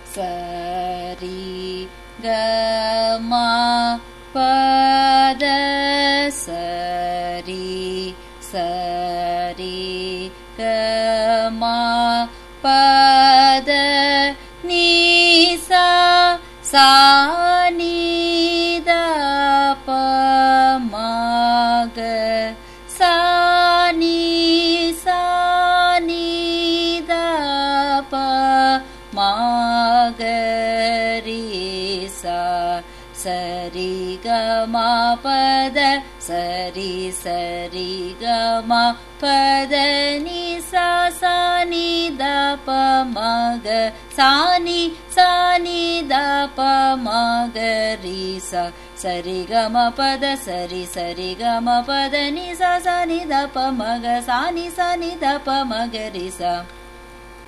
சரி கமா பத சரி சரி கமா பத நீசா சானித பமாக சானி சானித பமாகரிசா சரி கமா பத சரி சரி கமா பத நிசா சானி தப மக சானி சானி தப மகரிசா சரி கமா பத சரி சரி கமா பத நிசா சானி தப மக சானி சானி தப மகரிசா